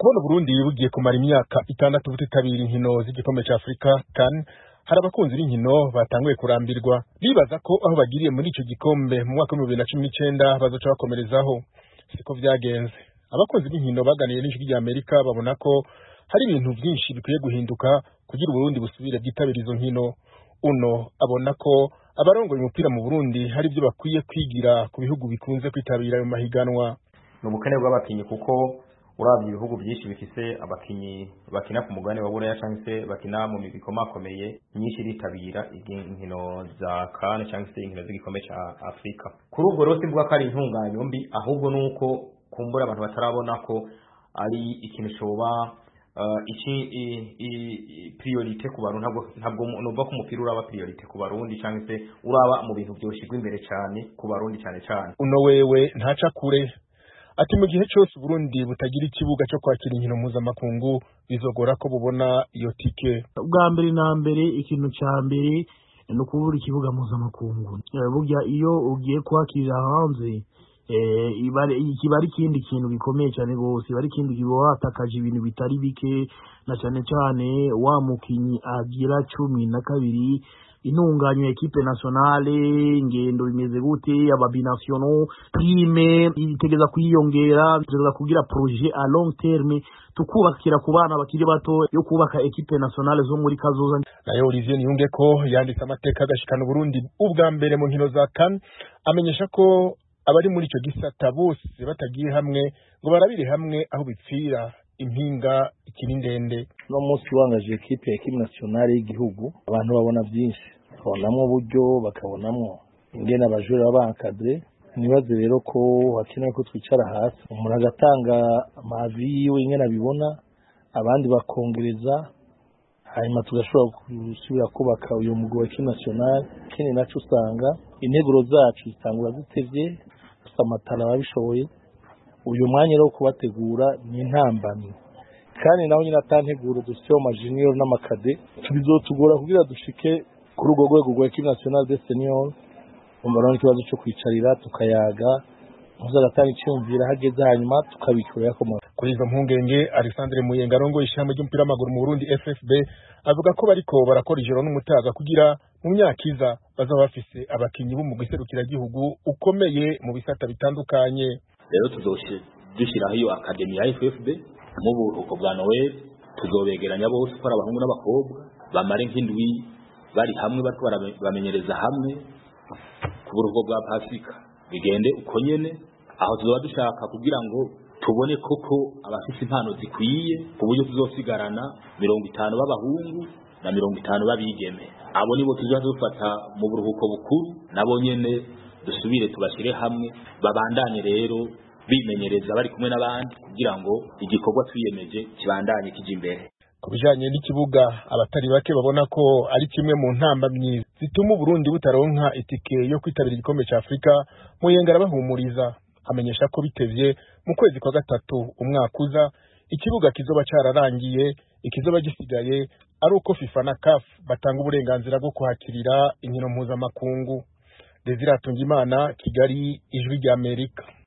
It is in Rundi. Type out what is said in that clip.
kubona Burundi bugiye kumara imyaka 6 butitabira inkino z'igikombe ca Afrika CAN, hari abakunzi b'inkino batanguye kurambirwa bibaza ko aho bagiriye muri ico gikombe mu mwaka wa 2019 bazoca bakomerezaho. Siko vyagenze. Abakunzi b'inkino baganiye n'ijwi rya Amerika babona ko hari ibintu byinshi bikwiye guhinduka kugira Burundi busubire bwitabira izo nkino. Uno abona ko abarongoye umupira mu Burundi hari ibyo bakwiye kwigira ku bihugu bikunze kwitabira ayo mahiganwa. N'ubukene bw'abakinyi kuko uravye ibihugu byinshi bifise abakinyi bakina ku mugabane wa Buraya canke se bakina mu migwi ikomakomeye nyinshi ritabira inkino za CAN canke se inkino z'igikombe ca Afrika. Kuri ubwo rero simvuga ko ari intunganyo mbi, ahubwo nuko kumbura abantu batarabona ko ari ikintu coba priorite ku Barundi. Ntabwo numva ko umupira uraba priorite ku Barundi canke se uraba mu bintu byoshigwa imbere cyane ku Barundi cyane. Uno wewe ntaca kure ati mu gihe cyose Burundi butagira ikibuga cyo kwakira inkino mpuzamakungu bizogora ko bubona iyo tike. Ubwa mbere na mbere ikintu cya mbere no kubura ikibuga mpuzamakungu. Burya iyo ugiye kwakira hanze kiba ari ikindi kintu gikomeye cyane rwose, bari ikindi kibatakaje ibintu bitari bike, na cyane cyane wa mukinyi agira 12 intunganya equipe nationale, ingendo bimeze gute, ababinationaux, prime itegeza kwiyongera, itegeza kugira projet à long terme tukubakira ku bana bakiri bato yo kubaka equipe nationale zo muri kazoza. Nayo Olivier Niyunge ko yanditse amateka agashikana Burundi ubwa mbere mu nkino za CAN, amenyesha ko abari muri ico gisata bose batagiye hamwe ngo barabire hamwe aho bipfira impinga ikiri ndende. No munsi wangaje equipe nationale y'igihugu, abantu babona byinshi, babonamwo uburyo, bakabonamwo ingene abajura bankadre. Nibaze rero ko hakenewe ko twicara hasi, umuntu agatanga amavi yiwe ingene abibona, abandi bakongereza, hanyuma tugashobora gusubira kubaka uyu mugwi wa equipe nationale. Kene naco usanga integuro zacu zitangura zitevye, amatara babishoboye. Uyu mwanya rero kubategura ni intambamyi, kandi naho nyine atanteguro dufite mu majunior n'amakade bizotugora kugira dushike kuri urwo rwego rwa equipe nationale des seniors. Umurano ikibazo cyo kwicarira tukayaga muzagatanga icyumvira hageze, hanyuma tukabikura yakomora. Kuri izo mpungenge Alexandre Muyenga arongo ishami ry'umupira w'amaguru mu Burundi FFB avuga ko bariko barakora ijoro n'umutaga kugira mu myaka iza bazaba bafise abakinyi b'umugwi serukiragihugu ukomeye mu bisata bitandukanye. Rero dushiraho iyo academy ya FFB mu buruhuko bwa Noel, tuzobegeranya bose ko ari abahungu n'abakobwa bamare nk'indwi bari hamwe bariko bamenyereza hamwe ku buruhuko bwa Pasika. Bigende uko nyene, aho tuzoba dushaka kugira ngo tubone koko abafise impano zikwiye ku buryo tuzosigarana 50 b'abahungu na 50 babigeme. Abo nibo tuzofata mu buruhuko bukuru, nabo nyene dusubire tubashire hamwe babandanye rero bimenyereza bari kumwe n'abandi kugira ngo igikorwa twiyemeje kibandanye kije imbere. Kubijanye n'ikibuga, abatari bake babona ko ari kimwe mu ntambamyi zituma Burundi butaronka itike yo kwitabira igikombe ca Afrika. Muyenga arabahumuriza, amenyesha ko bitevye mu kwezi kwa gatatu umwaka uza ikibuga kizoba cararangiye, ikizoba gisigaye ari uko FIFA na CAF batanga uburenganzira bwo kuhakirira inkino mpuzamakungu. Desire Atungimana, Kigali, Ijwi rya Amerika.